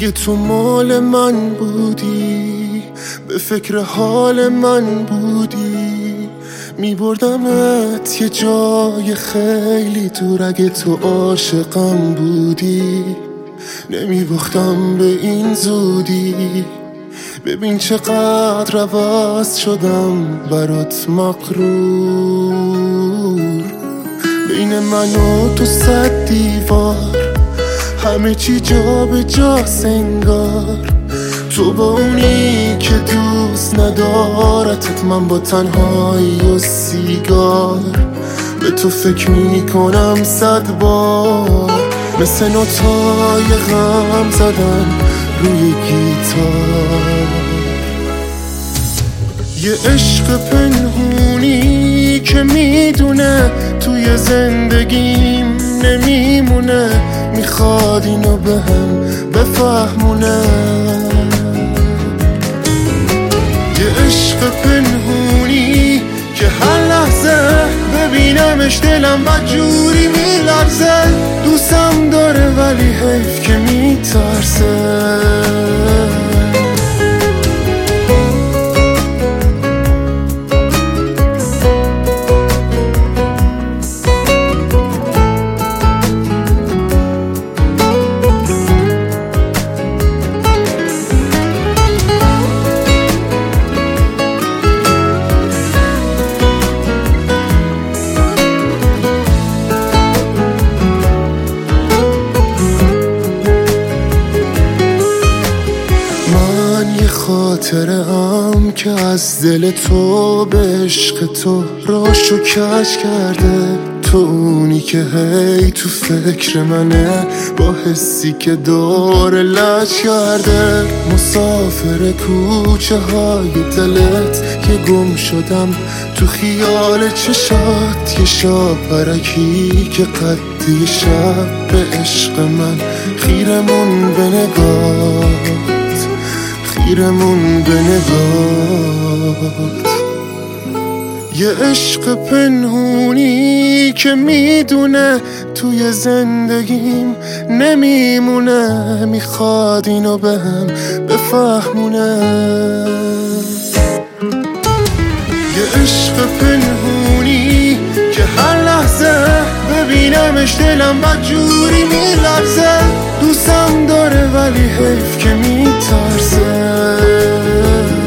اگه تو مال من بودی، به فکر حال من بودی، میبردمت یه جای خیلی دور. اگه تو عاشقم بودی، نمیباختم به این زودی. ببین چقدر عوض شدم برات مغرور. بین من و تو 100 دیوار، همه چی جا به جا سنگار. تو با اونی که دوست ندارتت، من با تنهایی و سیگار. به تو فکر میکنم 100 بار، مثل نوتای غم زدن روی گیتار. یه عشق پنهونی که میدونه توی زندگیم نمیمونه، میخواد اینو بهم بفهمونه. یه عشق پنهونی که هر لحظه ببینمش دلم بدجوری میلرزه. دوستم داره ولی حیف که میترسه. خاطرم که از دل تو به عشق تو راشو کج کرده. تو اونی که هی تو فکر منه، با حسی که دور لج کرده. مسافر کوچه های دلت که گم شدم تو خیال چشات. یه شاپرکی که قدی شب به عشق من خیرمون به نگاه، خیرمون به نگات. یه عشق پنهونی که میدونه توی زندگیم نمیمونه، میخواد اینو بهم بفهمونه. یه عشق پنهونی که هر لحظه ببینمش دلم بدجوری میلرزه. دوستم داره ولی حیف که میترسه.